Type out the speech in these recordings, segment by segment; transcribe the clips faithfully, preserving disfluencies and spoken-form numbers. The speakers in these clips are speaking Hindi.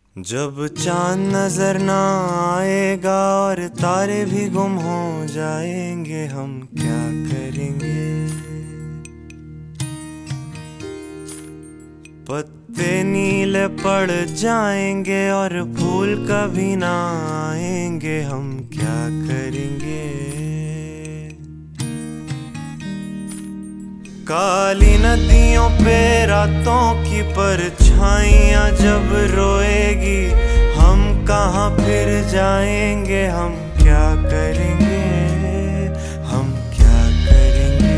जब चांद नजर ना आएगा और तारे भी गुम हो जाएंगे, हम क्या करेंगे। पत्ते नीले पड़ जाएंगे और फूल कभी ना आएंगे, हम क्या करेंगे। काली नदियों पे रातों की परछाइयां जब रोएगी, हम कहाँ फिर जाएंगे, हम क्या करेंगे, हम क्या करेंगे।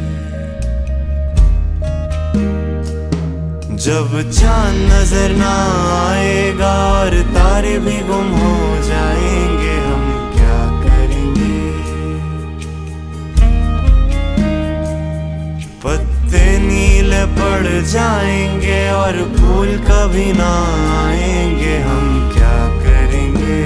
जब चांद नजर ना आएगा और तारे भी गुम हो जाएंगे, हम क्या करेंगे। पत्ते नीले पड़ जाएंगे और फूल कभी ना आएंगे, हम क्या करेंगे।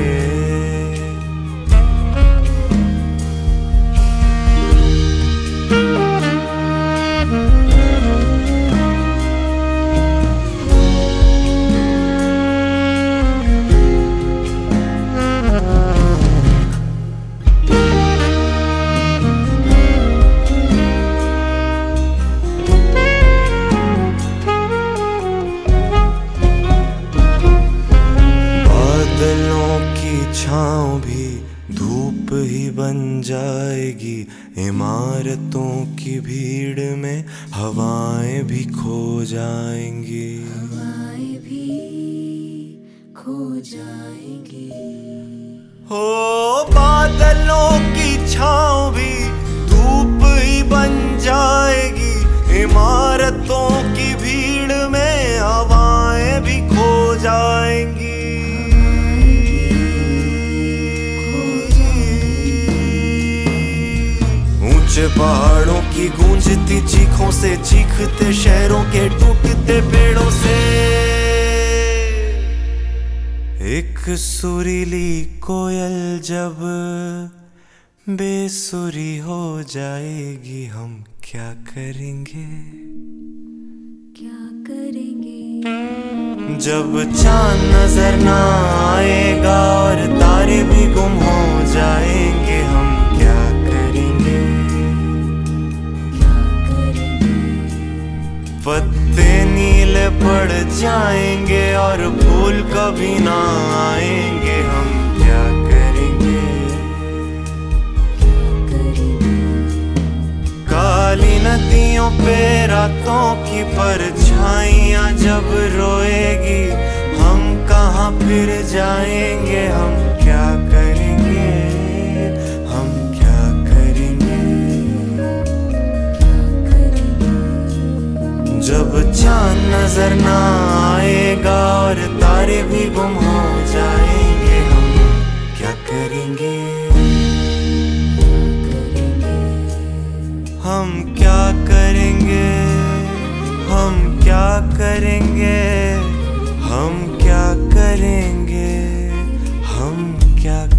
छाँव भी धूप ही बन जाएगी, इमारतों की भीड़ में हवाएं भी खो जाएंगी, हवाएं भी खो जाएंगी। हो बादलों की छाँव भी धूप ही बन जाएगी, इमारतों की भीड़ में हवाएं भी खो जाएंगी। ऊंचे पहाड़ों की गूंजती चीखों से, चीखते शहरों के टूटते पेड़ों से, एक सुरीली कोयल जब बेसुरी हो जाएगी, हम क्या करेंगे, क्या करेंगे। जब चांद नजर ना आएगा और तारे भी गुम हो जाएंगे, हम क्या करेंगे। पत्ते नीले पड़ जाएंगे और फूल कभी ना आएंगे, हम क्या करेंगे। काली नदियों पे रातों की परछाइयां जब रोएगी, हम कहाँ फिर जाएंगे, हम क्या करेंगे, हम क्या करेंगे। जब चांद नजर ना आएगा और तारे भी गुम हो जाएंगे, हम क्या करेंगे, हम क्या करेंगे, हम क्या करेंगे, हम क्या करेंगे, हम क्या